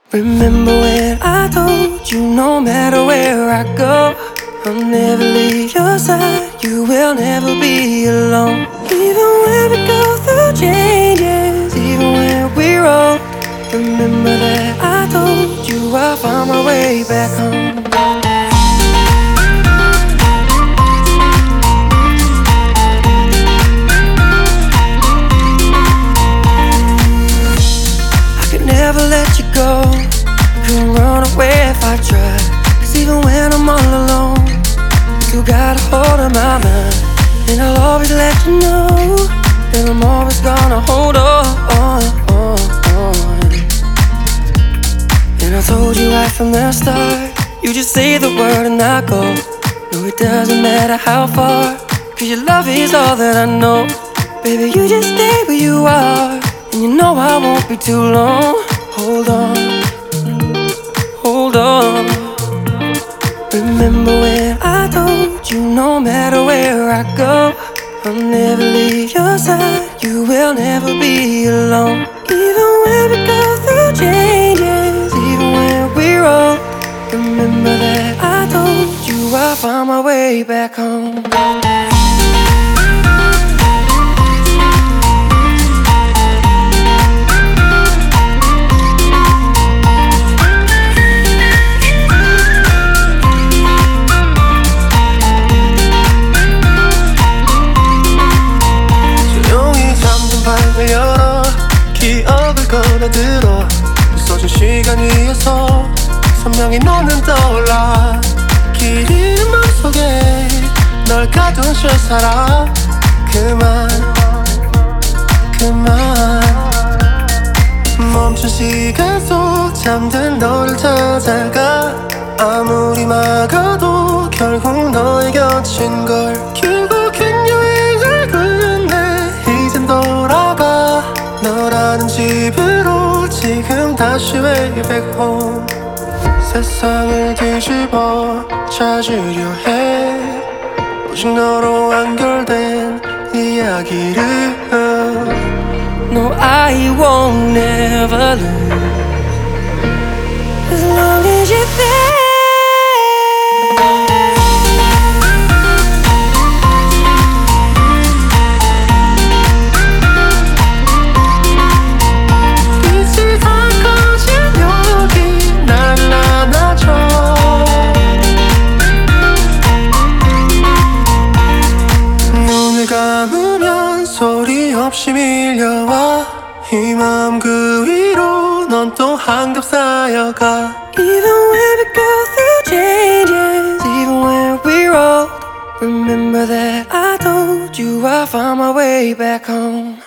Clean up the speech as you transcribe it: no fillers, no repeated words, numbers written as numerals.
Remember when I told you no matter where I go, I'll never leave your side, you will never be alone. Even when we go through changes, even when we roll, remember that I told you I'll find my way back home. Never let you go, couldn't run away if I tried. Cause even when I'm all alone, you got a hold of my mind. And I'll always let you know that I'm always gonna hold on. And I told you right from the start, you just say the word and I go. No, it doesn't matter how far, cause your love is all that I know. Baby, you just stay where you are, and you know I won't be too long. Hold on, hold on. Remember when I told you no matter where I go, I'll never leave your side, you will never be alone. Even when we go through changes, even when we roll, remember that I told you I'll find my way back home. 열어 기억을 걸어들어 부서진 시간 위에서 선명히 너는 떠올라 길 잃은 맘속에 널 가둔 채 살아 그만 멈춘 시간 속 잠든 너를 찾아가 아무리 막아도 결국 너의 곁인 걸 결국엔 여행을 끝내 이젠 돌아가 너라는 집으로 지금 다시 way back home. 세상을 뒤집어 찾으려 해 오직 너로 완결된 이야기를 No, I won't never lose as long as you're there. 빛이 다 꺼진 여기 날 안아줘 눈을 감으면 소리 없이 밀려와 이 마음 그 위로 넌 또 한겹 쌓여가 Even when we go through changes, even when we roll, remember that I told you I'll find my way back home.